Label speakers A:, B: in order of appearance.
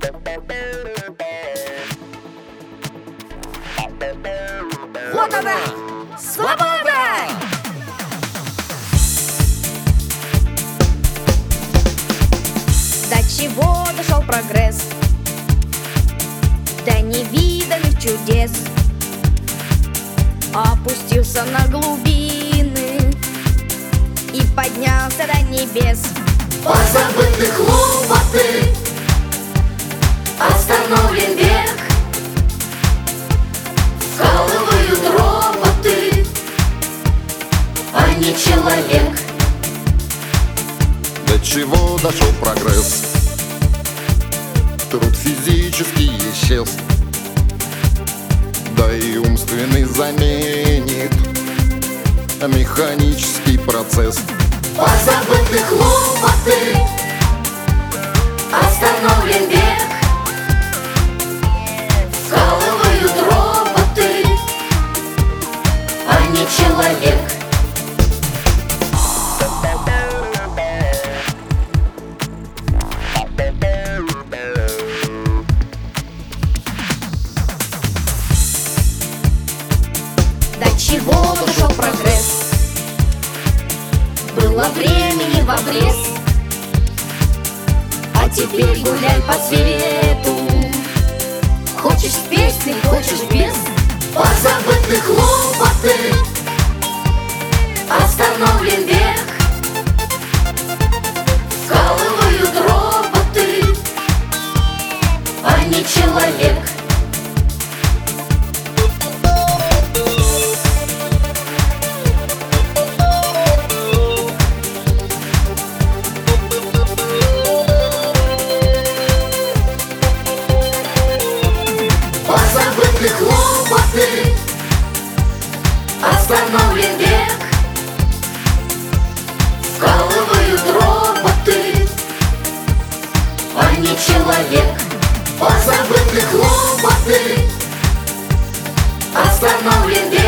A: Вот она, свобода! До чего дошел прогресс? До невиданных чудес. Опустился на глубины и поднялся до небес.
B: Позабыты хлопоты, остановлен век. Вкалывают роботы, а не человек.
C: До чего дошел прогресс? Труд физический исчез, да и умственный заменит механический процесс.
B: Позабыты хлопоты, остановлен век. Вкалывают роботы, а не человек.
A: До чего дошел прогресс? Было времени в обрез, а теперь гуляй по свету. Хочешь с песней, хочешь без.
B: Позабыты хлопоты, остановлен век. Вкалывают роботы, а не человек. Позабыты хлопоты, остановлен век. Вкалывают роботы, а не человек. Позабыты хлопоты, остановлен век.